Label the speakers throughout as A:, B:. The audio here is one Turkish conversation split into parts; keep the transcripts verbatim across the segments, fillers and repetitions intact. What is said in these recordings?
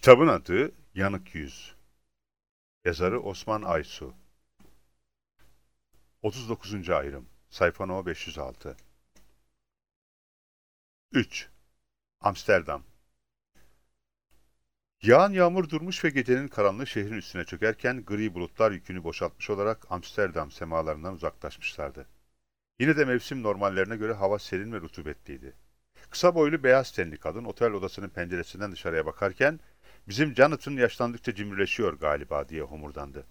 A: Kitabın adı Yanık Yüz. Yazarı Osman Aysu. otuz dokuzuncu ayrım. Sayfa no beş yüz altı. üç. Amsterdam. Yağan yağmur durmuş ve gecenin karanlığı şehrin üstüne çökerken gri bulutlar yükünü boşaltmış olarak Amsterdam semalarından uzaklaşmışlardı. Yine de mevsim normallerine göre hava serin ve rutubetliydi. Kısa boylu beyaz tenli kadın otel odasının penceresinden dışarıya bakarken "Bizim Jonathan yaşlandıkça cimrileşiyor galiba" diye homurdandı.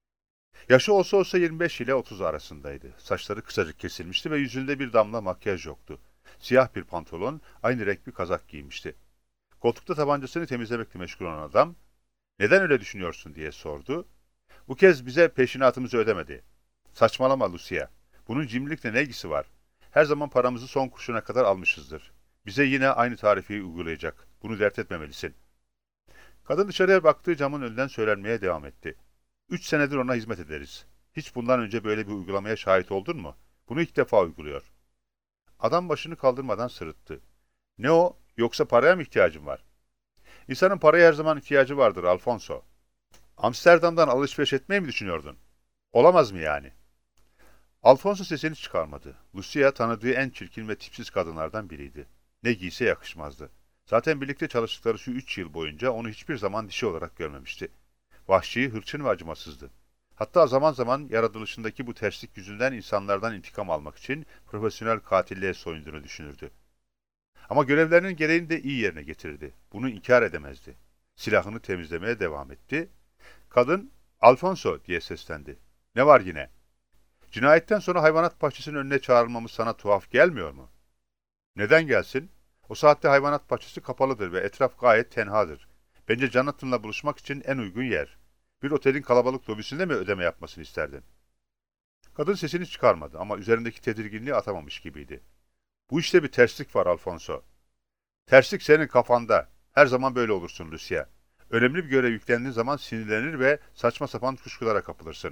A: Yaşı olsa olsa yirmi beş ile otuz arasındaydı. Saçları kısacık kesilmişti ve yüzünde bir damla makyaj yoktu. Siyah bir pantolon, aynı renk bir kazak giymişti. Koltukta tabancasını temizlemekle meşgul olan adam, "Neden öyle düşünüyorsun?" diye sordu. "Bu kez bize peşinatımızı ödemedi." "Saçmalama Lucia. Bunun cimrilikle ne ilgisi var? Her zaman paramızı son kuruşuna kadar almışızdır. Bize yine aynı tarifi uygulayacak. Bunu dert etmemelisin." Kadın dışarıya baktığı camın önünden söylenmeye devam etti. Üç senedir ona hizmet ederiz. Hiç bundan önce böyle bir uygulamaya şahit oldun mu? Bunu ilk defa uyguluyor. Adam başını kaldırmadan sırıttı. "Ne o? Yoksa paraya mı ihtiyacın var?" "İnsanın paraya her zaman ihtiyacı vardır Alfonso. Amsterdam'dan alışveriş etmeyi mi düşünüyordun? Olamaz mı yani?" Alfonso sesini çıkarmadı. Lucia tanıdığı en çirkin ve tipsiz kadınlardan biriydi. Ne giyse yakışmazdı. Zaten birlikte çalıştıkları şu üç yıl boyunca onu hiçbir zaman dişi olarak görmemişti. Vahşi, hırçın ve acımasızdı. Hatta zaman zaman yaratılışındaki bu terslik yüzünden insanlardan intikam almak için profesyonel katilliğe soyunduğunu düşünürdü. Ama görevlerinin gereğini de iyi yerine getirirdi. Bunu inkar edemezdi. Silahını temizlemeye devam etti. Kadın, "Alfonso" diye seslendi. "Ne var yine? Cinayetten sonra hayvanat bahçesinin önüne çağrılmamız sana tuhaf gelmiyor mu?" "Neden gelsin? O saatte hayvanat bahçesi kapalıdır ve etraf gayet tenhadır. Bence Jonathan'la buluşmak için en uygun yer. Bir otelin kalabalık lobisinde mi ödeme yapmasını isterdin?" Kadın sesini çıkarmadı ama üzerindeki tedirginliği atamamış gibiydi. "Bu işte bir terslik var Alfonso." "Terslik senin kafanda. Her zaman böyle olursun Lucia. Önemli bir görev yüklendiğin zaman sinirlenir ve saçma sapan kuşkulara kapılırsın."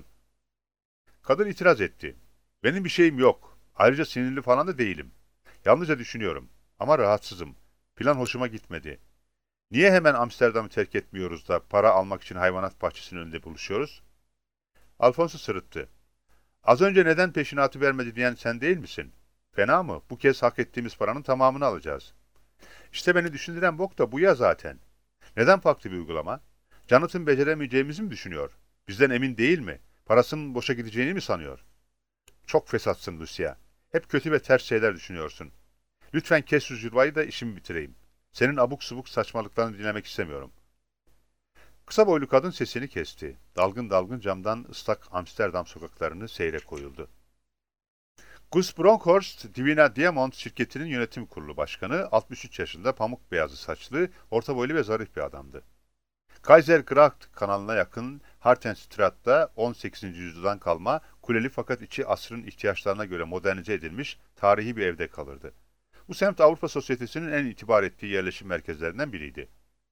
A: Kadın itiraz etti. "Benim bir şeyim yok. Ayrıca sinirli falan da değilim. Yalnızca düşünüyorum. Ama rahatsızım. Plan hoşuma gitmedi. Niye hemen Amsterdam'ı terk etmiyoruz da para almak için hayvanat bahçesinin önünde buluşuyoruz?" Alfonso sırıttı. "Az önce neden peşinatı vermedi diyen sen değil misin? Fena mı? Bu kez hak ettiğimiz paranın tamamını alacağız." "İşte beni düşündüren bok da bu ya zaten. Neden farklı bir uygulama? Jonathan beceremeyeceğimizi mi düşünüyor? Bizden emin değil mi? Parasının boşa gideceğini mi sanıyor?" "Çok fesatsın Lucia. Hep kötü ve ters şeyler düşünüyorsun. Lütfen kes şu zırvayı da işimi bitireyim. Senin abuk subuk saçmalıklarını dinlemek istemiyorum." Kısa boylu kadın sesini kesti. Dalgın dalgın camdan ıslak Amsterdam sokaklarını seyre koyuldu. Gus Bronkhorst, Divina Diamond şirketinin yönetim kurulu başkanı, altmış üç yaşında, pamuk beyazı saçlı, orta boylu ve zarif bir adamdı. Kaisergracht kanalına yakın Hartenstraat'ta on sekizinci yüzyıldan kalma, kuleli fakat içi asrın ihtiyaçlarına göre modernize edilmiş tarihi bir evde kalırdı. Bu semt Avrupa sosyetesinin en itibar ettiği yerleşim merkezlerinden biriydi.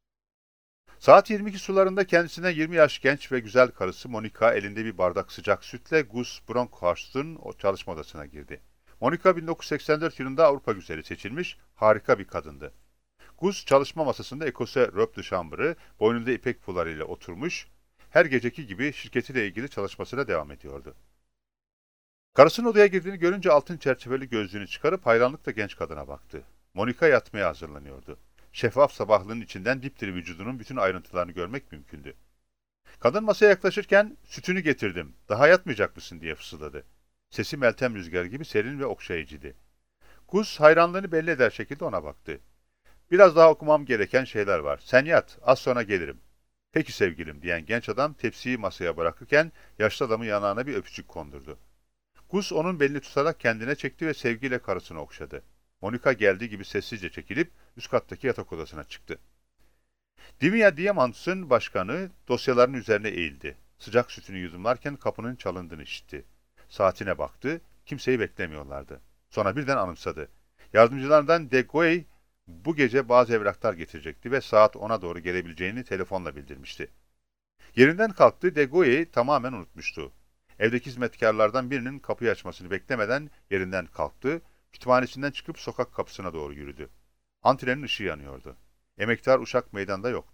A: Saat yirmi iki sularında kendisine yirmi yaş genç ve güzel karısı Monica elinde bir bardak sıcak sütle Gus Bronkhorst'un o çalışma odasına girdi. Monica bin dokuz yüz seksen dört yılında Avrupa güzeli seçilmiş, harika bir kadındı. Gus çalışma masasında ekose robe de chambre, boynunda ipek pullarıyla oturmuş, her geceki gibi şirketiyle ilgili çalışmasına devam ediyordu. Karısının odaya girdiğini görünce altın çerçeveli gözlüğünü çıkarıp hayranlıkla genç kadına baktı. Monica yatmaya hazırlanıyordu. Şeffaf sabahlığın içinden dipdiri vücudunun bütün ayrıntılarını görmek mümkündü. Kadın masaya yaklaşırken "Sütünü getirdim, daha yatmayacak mısın?" diye fısıldadı. Sesi Meltem rüzgarı gibi serin ve okşayıcıydı. Gus hayranlığını belli eder şekilde ona baktı. "Biraz daha okumam gereken şeyler var. Sen yat, az sonra gelirim." "Peki sevgilim" diyen genç adam tepsiyi masaya bırakırken yaşlı adamın yanağına bir öpücük kondurdu. Gus onun belini tutarak kendine çekti ve sevgiyle karısını okşadı. Monica geldiği gibi sessizce çekilip üst kattaki yatak odasına çıktı. Divya Diamants'ın başkanı dosyaların üzerine eğildi. Sıcak sütünü yudumlarken kapının çalındığını işitti. Saatine baktı, kimseyi beklemiyorlardı. Sonra birden anımsadı. Yardımcılarından De Goey bu gece bazı evraklar getirecekti ve saat ona doğru gelebileceğini telefonla bildirmişti. Yerinden kalktı, De Goey'i tamamen unutmuştu. Evdeki hizmetkarlardan birinin kapıyı açmasını beklemeden yerinden kalktı, kütüphanesinden çıkıp sokak kapısına doğru yürüdü. Antrenin ışığı yanıyordu. Emektar uşak meydanda yoktu.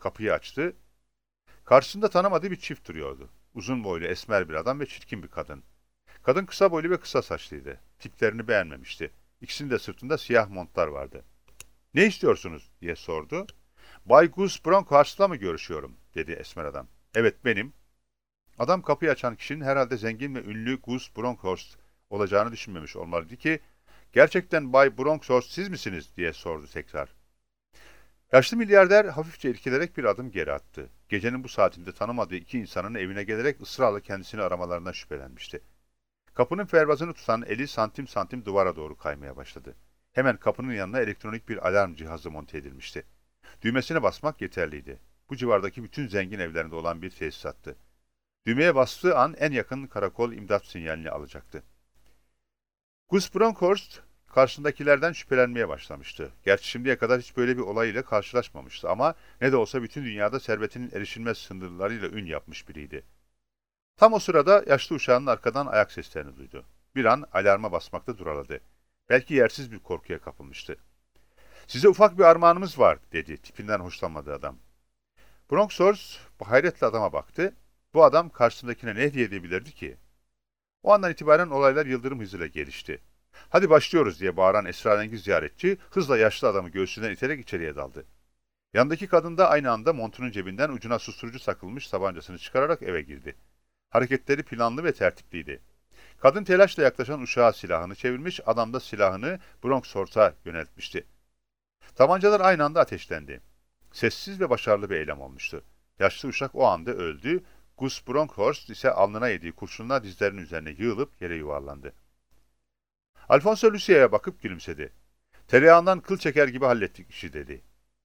A: Kapıyı açtı. Karşısında tanımadığı bir çift duruyordu. Uzun boylu, esmer bir adam ve çirkin bir kadın. Kadın kısa boylu ve kısa saçlıydı. Tiplerini beğenmemişti. İkisinin de sırtında siyah montlar vardı. "Ne istiyorsunuz?" diye sordu. "Bay Gus Bronkhorst'la mı görüşüyorum?" dedi esmer adam. "Evet, benim." Adam kapıyı açan kişinin herhalde zengin ve ünlü Gus Bronkhorst olacağını düşünmemiş olmalıydı ki, "Gerçekten Bay Bronkhorst siz misiniz?" diye sordu tekrar. Yaşlı milyarder hafifçe irkilerek bir adım geri attı. Gecenin bu saatinde tanımadığı iki insanın evine gelerek ısrarla kendisini aramalarından şüphelenmişti. Kapının ferbazını tutan eli santim santim duvara doğru kaymaya başladı. Hemen kapının yanına elektronik bir alarm cihazı monte edilmişti. Düğmesine basmak yeterliydi. Bu civardaki bütün zengin evlerinde olan bir tesisattı. Düğmeye bastığı an en yakın karakol imdat sinyalini alacaktı. Gus Bronkhorst karşındakilerden şüphelenmeye başlamıştı. Gerçi şimdiye kadar hiç böyle bir olay ile karşılaşmamıştı ama ne de olsa bütün dünyada servetinin erişilmez sınırlarıyla ün yapmış biriydi. Tam o sırada yaşlı uşağın arkadan ayak seslerini duydu. Bir an alarma basmakta duraladı. Belki yersiz bir korkuya kapılmıştı. "Size ufak bir armağanımız var," dedi tipinden hoşlanmadığı adam. Bronkhorst hayretle adama baktı. Bu adam karşısındakine ne hediye edebilirdi ki? O andan itibaren olaylar yıldırım hızıyla gelişti. "Hadi başlıyoruz," diye bağıran esrarengiz ziyaretçi hızla yaşlı adamı göğsünden iterek içeriye daldı. Yanındaki kadın da aynı anda montunun cebinden ucuna susturucu takılmış tabancasını çıkararak eve girdi. Hareketleri planlı ve tertipliydi. Kadın telaşla yaklaşan uşağa silahını çevirmiş, adam da silahını Bronkhorst'a yöneltmişti. Tabancalar aynı anda ateşlendi. Sessiz ve başarılı bir eylem olmuştu. Yaşlı uşak o anda öldü, Gus Bronkhorst ise alnına yediği kurşunla dizlerinin üzerine yığılıp yere yuvarlandı. Alfonso Lucia'ya bakıp gülümsedi. "Tereyağından kıl çeker gibi hallettik işi," dedi.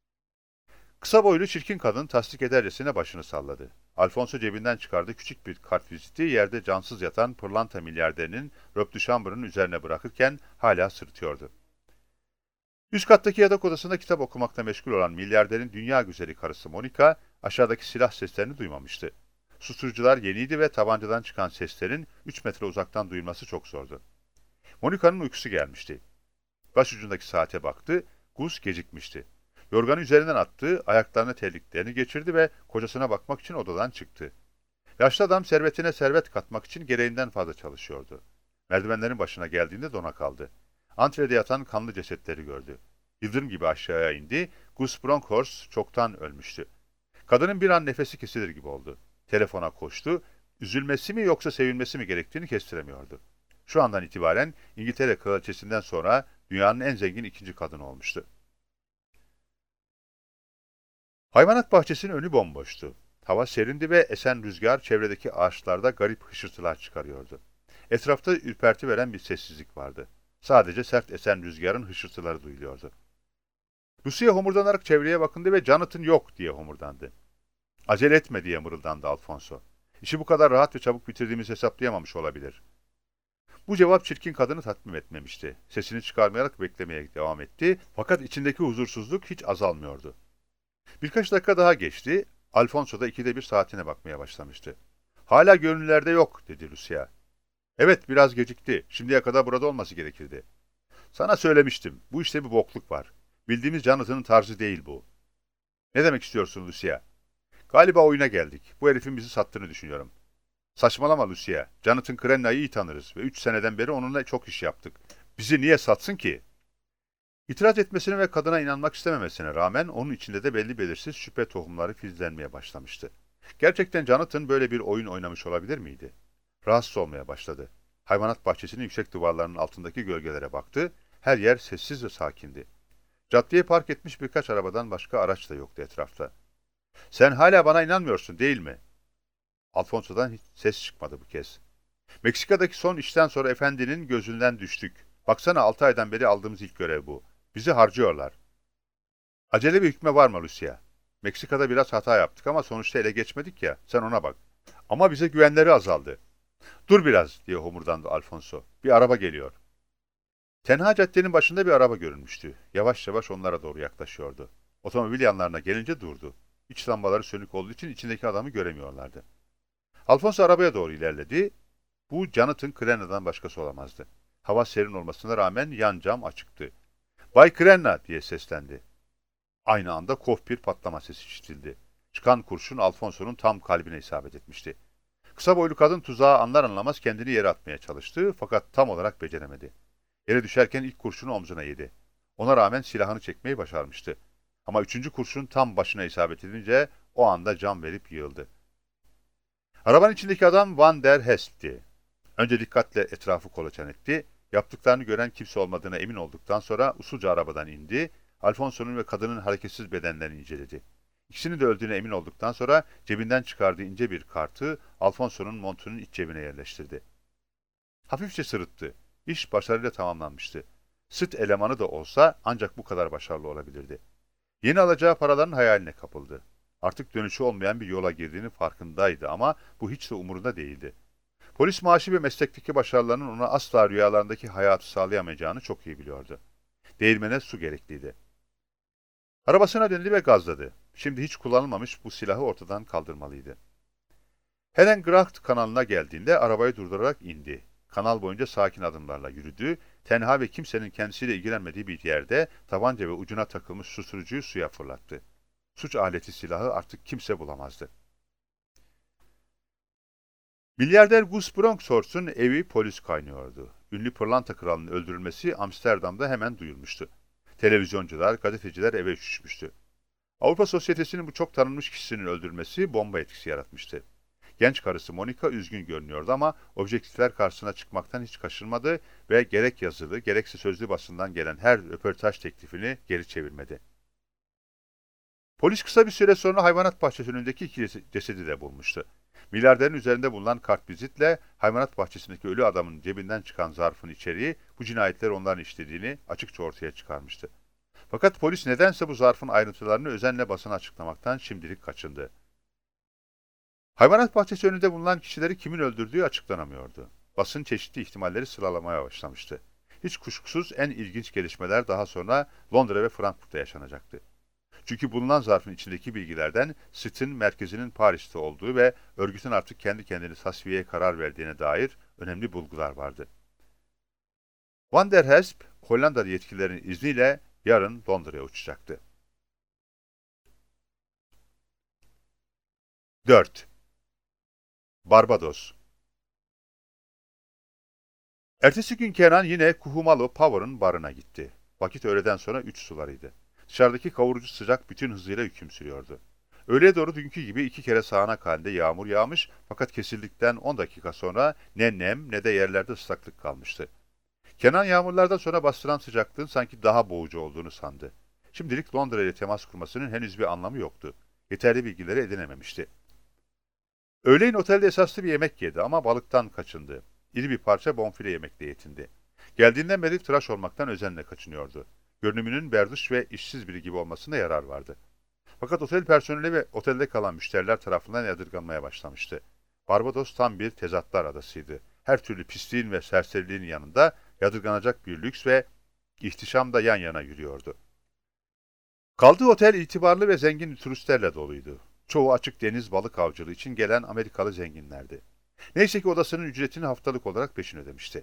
A: Kısa boylu çirkin kadın tasdik edercesine başını salladı. Alfonso cebinden çıkardığı küçük bir kartviziti yerde cansız yatan pırlanta milyarderinin robe de chamber'ın üzerine bırakırken hala sırıtıyordu. Üst kattaki yatak odasında kitap okumakta meşgul olan milyarderin dünya güzeli karısı Monica, aşağıdaki silah seslerini duymamıştı. Susturucular yeniydi ve tabancadan çıkan seslerin üç metre uzaktan duyulması çok zordu. Monica'nın uykusu gelmişti. Başucundaki saate baktı, Gus gecikmişti. Yorganı üzerinden attı, ayaklarına terliklerini geçirdi ve kocasına bakmak için odadan çıktı. Yaşlı adam servetine servet katmak için gereğinden fazla çalışıyordu. Merdivenlerin başına geldiğinde dona kaldı. Antrede yatan kanlı cesetleri gördü. Yıldırım gibi aşağıya indi, Gus Bronkhorst çoktan ölmüştü. Kadının bir an nefesi kesilir gibi oldu. Telefona koştu, üzülmesi mi yoksa sevinmesi mi gerektiğini kestiremiyordu. Şu andan itibaren İngiltere kraliçesinden sonra dünyanın en zengin ikinci kadını olmuştu. Hayvanat bahçesinin önü bomboştu. Hava serindi ve esen rüzgar çevredeki ağaçlarda garip hışırtılar çıkarıyordu. Etrafta ürperti veren bir sessizlik vardı. Sadece sert esen rüzgarın hışırtıları duyuluyordu. Lucia homurdanarak çevreye bakındı ve "Jonathan yok," diye homurdandı. "Acele etme," diye mırıldandı Alfonso. "İşi bu kadar rahat ve çabuk bitirdiğimizi hesaplayamamış olabilir." Bu cevap çirkin kadını tatmin etmemişti. Sesini çıkarmayarak beklemeye devam etti, fakat içindeki huzursuzluk hiç azalmıyordu. Birkaç dakika daha geçti, Alfonso da ikide bir saatine bakmaya başlamıştı. "Hala gönüllerde yok," dedi Lucia. "Evet, biraz gecikti. Şimdiye kadar burada olması gerekirdi." "Sana söylemiştim, bu işte bir bokluk var. Bildiğimiz Jonathan'ın tarzı değil bu." "Ne demek istiyorsun Lucia?" "Galiba oyuna geldik. Bu herifin bizi sattığını düşünüyorum." "Saçmalama Lucia. Jonathan Crenna'yı iyi tanırız ve üç seneden beri onunla çok iş yaptık. Bizi niye satsın ki?" İtiraz etmesine ve kadına inanmak istememesine rağmen onun içinde de belli belirsiz şüphe tohumları filizlenmeye başlamıştı. Gerçekten Jonathan böyle bir oyun oynamış olabilir miydi? Rahatsız olmaya başladı. Hayvanat bahçesinin yüksek duvarlarının altındaki gölgelere baktı. Her yer sessiz ve sakindi. Caddeye park etmiş birkaç arabadan başka araç da yoktu etrafta. "Sen hala bana inanmıyorsun, değil mi?" Alfonso'dan hiç ses çıkmadı bu kez. "Meksika'daki son işten sonra efendinin gözünden düştük. Baksana, altı aydan beri aldığımız ilk görev bu. Bizi harcıyorlar." "Acele bir hükme varma Lucia. Meksika'da biraz hata yaptık ama sonuçta ele geçmedik ya, sen ona bak. Ama bize güvenleri azaldı." "Dur biraz," diye homurdandı Alfonso. "Bir araba geliyor." Tenha caddenin başında bir araba görünmüştü. Yavaş yavaş onlara doğru yaklaşıyordu. Otomobil yanlarına gelince durdu. İç lambaları sönük olduğu için içindeki adamı göremiyorlardı. Alfonso arabaya doğru ilerledi. Bu Jonathan Crenna'dan başkası olamazdı. Hava serin olmasına rağmen yan cam açıktı. "Bay Crenna," diye seslendi. Aynı anda kof bir patlama sesi işitildi. Çıkan kurşun Alfonso'nun tam kalbine isabet etmişti. Kısa boylu kadın tuzağı anlar anlamaz kendini yere atmaya çalıştı fakat tam olarak beceremedi. Yere düşerken ilk kurşunu omzuna yedi. Ona rağmen silahını çekmeyi başarmıştı. Ama üçüncü kurşun tam başına isabet edince o anda can verip yığıldı. Arabanın içindeki adam Van der Hest'ti. Önce dikkatle etrafı kolaçan etti. Yaptıklarını gören kimse olmadığına emin olduktan sonra usulca arabadan indi. Alfonso'nun ve kadının hareketsiz bedenlerini inceledi. İkisinin de öldüğüne emin olduktan sonra cebinden çıkardığı ince bir kartı Alfonso'nun montunun iç cebine yerleştirdi. Hafifçe sırıttı. İş başarıyla tamamlanmıştı. Sıt elemanı da olsa ancak bu kadar başarılı olabilirdi. Yeni alacağı paraların hayaline kapıldı. Artık dönüşü olmayan bir yola girdiğinin farkındaydı ama bu hiç de umurunda değildi. Polis maaşı ve meslekteki başarılarının ona asla rüyalarındaki hayatı sağlayamayacağını çok iyi biliyordu. Değirmene su gerekliydi. Arabasına döndü ve gazladı. Şimdi hiç kullanılmamış bu silahı ortadan kaldırmalıydı. Helen Gracht kanalına geldiğinde arabayı durdurarak indi. Kanal boyunca sakin adımlarla yürüdü. Tenha ve kimsenin kendisiyle ilgilenmediği bir yerde tabanca ve ucuna takılmış susturucuyu suya fırlattı. Suç aleti silahı artık kimse bulamazdı. Milyarder Gus Bronkhorst'un evi polis kaynıyordu. Ünlü pırlanta kralının öldürülmesi Amsterdam'da hemen duyulmuştu. Televizyoncular, gazeteciler eve üşüşmüştü. Avrupa sosyetesinin bu çok tanınmış kişisinin öldürülmesi bomba etkisi yaratmıştı. Genç karısı Monica üzgün görünüyordu ama objektifler karşısına çıkmaktan hiç kaçınmadı ve gerek yazılı gerekse sözlü basından gelen her röportaj teklifini geri çevirmedi. Polis kısa bir süre sonra hayvanat bahçesi önündeki iki cesedi de bulmuştu. Milyarderin üzerinde bulunan kartvizitle hayvanat bahçesindeki ölü adamın cebinden çıkan zarfın içeriği bu cinayetleri onların işlediğini açıkça ortaya çıkarmıştı. Fakat polis nedense bu zarfın ayrıntılarını özenle basına açıklamaktan şimdilik kaçındı. Hayvanat bahçesi önünde bulunan kişileri kimin öldürdüğü açıklanamıyordu. Basın çeşitli ihtimalleri sıralamaya başlamıştı. Hiç kuşkusuz en ilginç gelişmeler daha sonra Londra ve Frankfurt'ta yaşanacaktı. Çünkü bulunan zarfın içindeki bilgilerden Sıt'ın merkezinin Paris'te olduğu ve örgütün artık kendi kendini tasfiyeye karar verdiğine dair önemli bulgular vardı. Van der Hesp, Hollandalı yetkililerin izniyle yarın Londra'ya uçacaktı. dört. Barbados. Ertesi gün Kenan yine Kuhumalo Power'ın barına gitti. Vakit öğleden sonra üç sularıydı. Dışarıdaki kavurucu sıcak bütün hızıyla hüküm sürüyordu. Öğleye doğru dünkü gibi iki kere sağanak halinde yağmur yağmış fakat kesildikten on dakika sonra ne nem ne de yerlerde ıslaklık kalmıştı. Kenan yağmurlardan sonra bastıran sıcaklığın sanki daha boğucu olduğunu sandı. Şimdilik Londra ile temas kurmasının henüz bir anlamı yoktu. Yeterli bilgileri edinememişti. Öğleyin otelde esaslı bir yemek yedi ama balıktan kaçındı. İri bir parça bonfile yemekle yetindi. Geldiğinden beri tıraş olmaktan özenle kaçınıyordu. Görünümünün berduş ve işsiz biri gibi olmasına yarar vardı. Fakat otel personeli ve otelde kalan müşteriler tarafından yadırganmaya başlamıştı. Barbados tam bir tezatlar adasıydı. Her türlü pisliğin ve serseriliğin yanında yadırganacak bir lüks ve ihtişam da yan yana yürüyordu. Kaldığı otel itibarlı ve zengin turistlerle doluydu. Çoğu açık deniz balık avcılığı için gelen Amerikalı zenginlerdi. Neyse ki odasının ücretini haftalık olarak peşin ödemişti.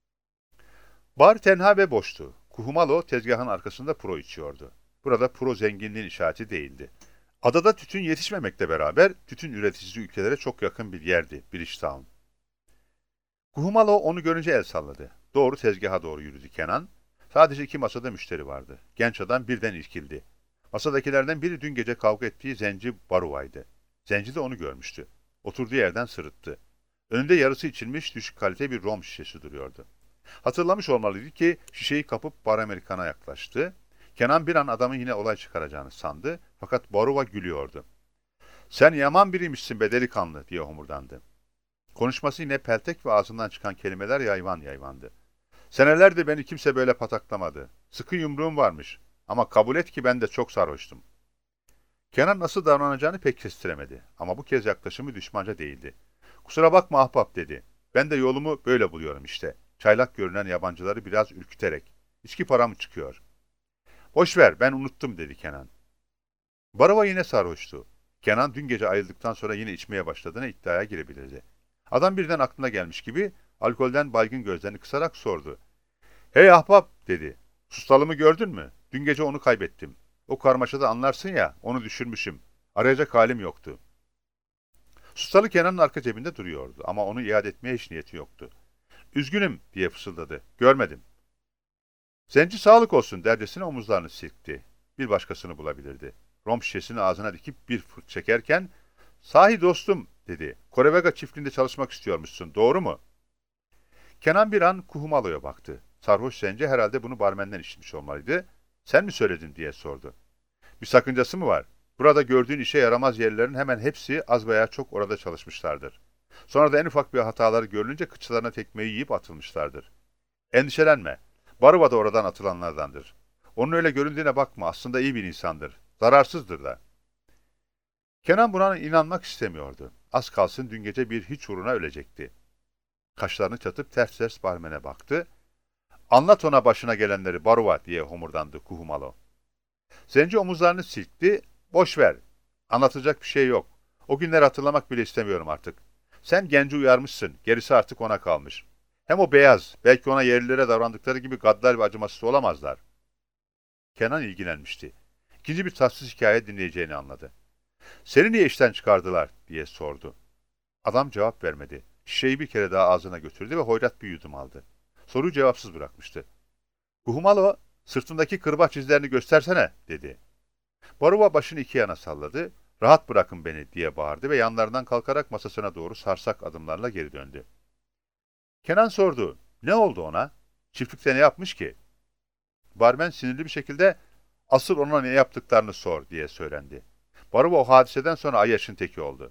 A: Bar tenha ve boştu. Kuhumalo tezgahın arkasında puro içiyordu. Burada puro zenginliğin işareti değildi. Adada tütün yetişmemekle beraber tütün üreticisi ülkelere çok yakın bir yerdi Bridgetown. Kuhumalo onu görünce el salladı. Doğru tezgaha doğru yürüdü Kenan. Sadece iki masada müşteri vardı. Genç adam birden irkildi. Masadakilerden biri dün gece kavga ettiği Zenci Baruva'ydı. Zenci de onu görmüştü. Oturduğu yerden sırıttı. Önünde yarısı içilmiş düşük kalite bir rom şişesi duruyordu. Hatırlamış olmalıydı ki şişeyi kapıp Bar Amerikan'a yaklaştı. Kenan bir an adamın yine olay çıkaracağını sandı fakat Baruva gülüyordu. "Sen yaman biriymişsin be delikanlı" diye homurdandı. Konuşması yine peltek ve ağzından çıkan kelimeler yayvan yayvandı. "Senelerdir beni kimse böyle pataklamadı. Sıkı yumruğum varmış ama kabul et ki ben de çok sarhoştum." Kenan nasıl davranacağını pek kestiremedi ama bu kez yaklaşımı düşmanca değildi. "Kusura bakma ahbap" dedi. "Ben de yolumu böyle buluyorum işte. Çaylak görünen yabancıları biraz ürküterek. İçki paramı çıkıyor." "Boş ver, ben unuttum" dedi Kenan. Barova yine sarhoştu. Kenan dün gece ayrıldıktan sonra yine içmeye başladığına iddiaya girebilirdi. Adam birden aklına gelmiş gibi alkolden baygın gözlerini kısarak sordu. "Hey ahbap" dedi. "Sustalımı gördün mü? Dün gece onu kaybettim. O karmaşada anlarsın ya, onu düşürmüşüm. Arayacak halim yoktu. Sustalı Kenan'ın arka cebinde duruyordu ama onu iade etmeye hiç niyeti yoktu. Üzgünüm diye fısıldadı. Görmedim. Zenci sağlık olsun dercesine omuzlarını silkti. Bir başkasını bulabilirdi. Rom şişesini ağzına dikip bir fırt çekerken sahi dostum dedi. Korevega çiftliğinde çalışmak istiyormuşsun. Doğru mu? Kenan bir an Kuhumalo'ya baktı. Sarhoş zenci herhalde bunu barmenden işitmiş olmalıydı. Sen mi söyledin diye sordu. Bir sakıncası mı var? Burada gördüğün işe yaramaz yerlerin hemen hepsi az veya çok orada çalışmışlardır. Sonra da en ufak bir hataları görülünce kıçlarına tekmeyi yiyip atılmışlardır. Endişelenme. Baruva da oradan atılanlardandır. Onun öyle göründüğüne bakma. Aslında iyi bir insandır. Zararsızdır da. Kenan buna inanmak istemiyordu. Az kalsın dün gece bir hiç uğruna ölecekti. Kaşlarını çatıp ters ters barmene baktı. Anlat ona başına gelenleri Baruva diye homurdandı Kuhumalo. Zenci omuzlarını silkti. Boş ver. Anlatacak bir şey yok. O günleri hatırlamak bile istemiyorum artık. Sen genci uyarmışsın. Gerisi artık ona kalmış. Hem o beyaz. Belki ona yerlilere davrandıkları gibi gaddar ve acımasız olamazlar. Kenan ilgilenmişti. İkinci bir tatsız hikaye dinleyeceğini anladı. Seni niye işten çıkardılar diye sordu. Adam cevap vermedi. Şişeyi bir kere daha ağzına götürdü ve hoyrat bir yudum aldı. Soruyu cevapsız bırakmıştı. Kuhumalo, sırtındaki kırbaç izlerini göstersene dedi. Baruva başını iki yana salladı. Rahat bırakın beni diye bağırdı ve yanlarından kalkarak masasına doğru sarsak adımlarla geri döndü. Kenan sordu. Ne oldu ona? Çiftlikte ne yapmış ki? Barmen sinirli bir şekilde asıl ona ne yaptıklarını sor diye söylendi. Baruva o hadiseden sonra ayyaşın teki oldu.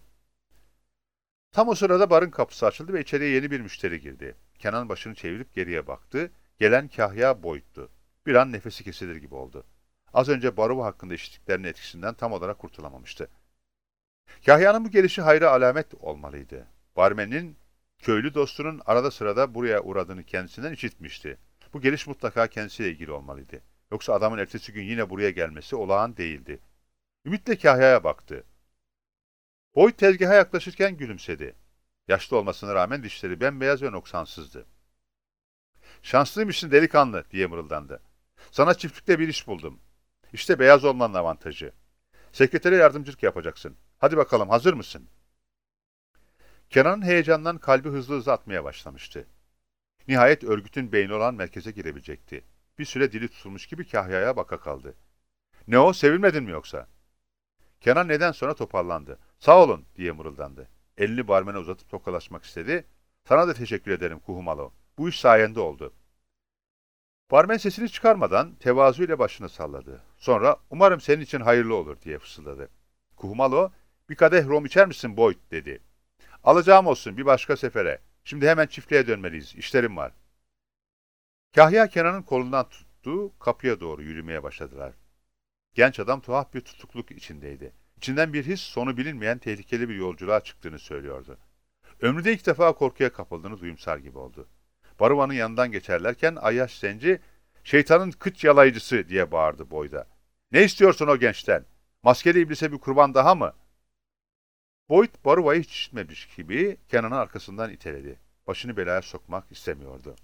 A: Tam o sırada barın kapısı açıldı ve içeriye yeni bir müşteri girdi. Kenan başını çevirip geriye baktı. Gelen Kahya Boyd'tu. Bir an nefesi kesilir gibi oldu. Az önce Baruva hakkında işittiklerinin etkisinden tam olarak kurtulamamıştı. Kahya'nın bu gelişi hayra alamet olmalıydı. Barmenin, köylü dostunun arada sırada buraya uğradığını kendisinden işitmişti. Bu geliş mutlaka kendisiyle ilgili olmalıydı. Yoksa adamın ertesi gün yine buraya gelmesi olağan değildi. Ümitle Kahya'ya baktı. Boyd tezgaha yaklaşırken gülümsedi. Yaşlı olmasına rağmen dişleri bembeyaz ve noksansızdı. Şanslıymışsın delikanlı diye mırıldandı. Sana çiftlikte bir iş buldum. İşte beyaz olmanın avantajı. Sekretere yardımcılık yapacaksın. Hadi bakalım hazır mısın? Kenan'ın heyecandan kalbi hızlı hızlı atmaya başlamıştı. Nihayet örgütün beyni olan merkeze girebilecekti. Bir süre dili tutulmuş gibi Kahya'ya baka kaldı. Ne o, sevilmedin mi yoksa? Kenan neden sonra toparlandı. Sağ olun diye mırıldandı. Elini barmene uzatıp tokalaşmak istedi. Sana da teşekkür ederim Kuhumalo. Bu iş sayende oldu. Barmen sesini çıkarmadan tevazuyla başını salladı. Sonra umarım senin için hayırlı olur diye fısıldadı. Kuhumalo, bir kadeh rom içer misin Boyd dedi. Alacağım olsun bir başka sefere. Şimdi hemen çiftliğe dönmeliyiz. İşlerim var. Kahya Kenan'ın kolundan tuttu, kapıya doğru yürümeye başladılar. Genç adam tuhaf bir tutukluk içindeydi. İçinden bir his sonu bilinmeyen tehlikeli bir yolculuğa çıktığını söylüyordu. Ömründe ilk defa korkuya kapıldığını duyumsar gibi oldu. Baruva'nın yanından geçerlerken Ayyaş Zenci, şeytanın kıç yalayıcısı diye bağırdı Boyd'a. Ne istiyorsun o gençten? Maskeli iblise bir kurban daha mı? Boyd Baruva'yı hiç işitmemiş gibi Kenan'ın arkasından iteledi. Başını belaya sokmak istemiyordu.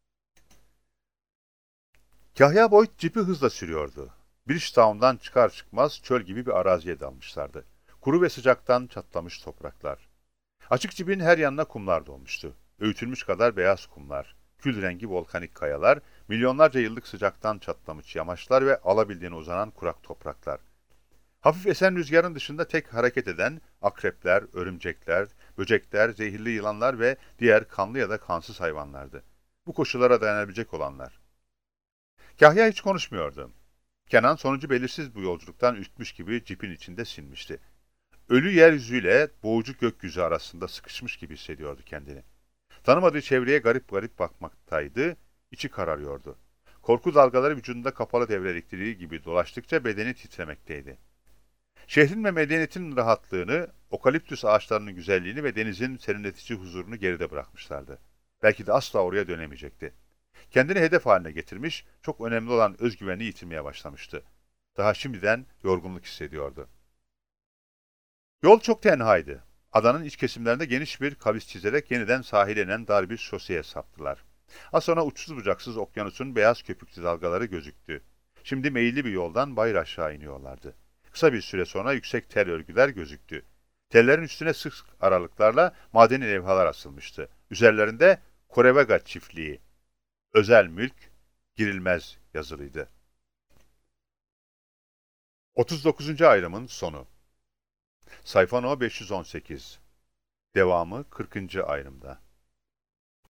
A: Kahya Boyd cipi hızla sürüyordu. Bridgetown'dan çıkar çıkmaz çöl gibi bir araziye dalmışlardı. Kuru ve sıcaktan çatlamış topraklar. Açık cibin her yanına kumlar dolmuştu. Öğütülmüş kadar beyaz kumlar, kül rengi volkanik kayalar, milyonlarca yıllık sıcaktan çatlamış yamaçlar ve alabildiğine uzanan kurak topraklar. Hafif esen rüzgarın dışında tek hareket eden akrepler, örümcekler, böcekler, zehirli yılanlar ve diğer kanlı ya da kansız hayvanlardı. Bu koşullara dayanabilecek olanlar. Kahya hiç konuşmuyordu. Kenan sonucu belirsiz bu yolculuktan ürkmüş gibi cipin içinde sinmişti. Ölü yeryüzüyle boğucu gökyüzü arasında sıkışmış gibi hissediyordu kendini. Tanımadığı çevreye garip garip bakmaktaydı, içi kararıyordu. Korku dalgaları vücudunda kapalı devre elektriği gibi dolaştıkça bedeni titremekteydi. Şehrin ve medeniyetin rahatlığını, okaliptüs ağaçlarının güzelliğini ve denizin serinletici huzurunu geride bırakmışlardı. Belki de asla oraya dönemeyecekti. Kendini hedef haline getirmiş, çok önemli olan özgüvenini yitirmeye başlamıştı. Daha şimdiden yorgunluk hissediyordu. Yol çok tenhaydı. Adanın iç kesimlerinde geniş bir kavis çizerek yeniden sahile inen dar bir şoseye saptılar. Az sonra uçsuz bucaksız okyanusun beyaz köpüklü dalgaları gözüktü. Şimdi meyilli bir yoldan bayır aşağı iniyorlardı. Kısa bir süre sonra yüksek tel örgüler gözüktü. Tellerin üstüne sık aralıklarla madeni levhalar asılmıştı. Üzerlerinde Korevega çiftliği, özel mülk, girilmez yazılıydı. otuz dokuzuncu ayrımın sonu. Sayfa no beş yüz on sekiz. Devamı kırkıncı ayrımda.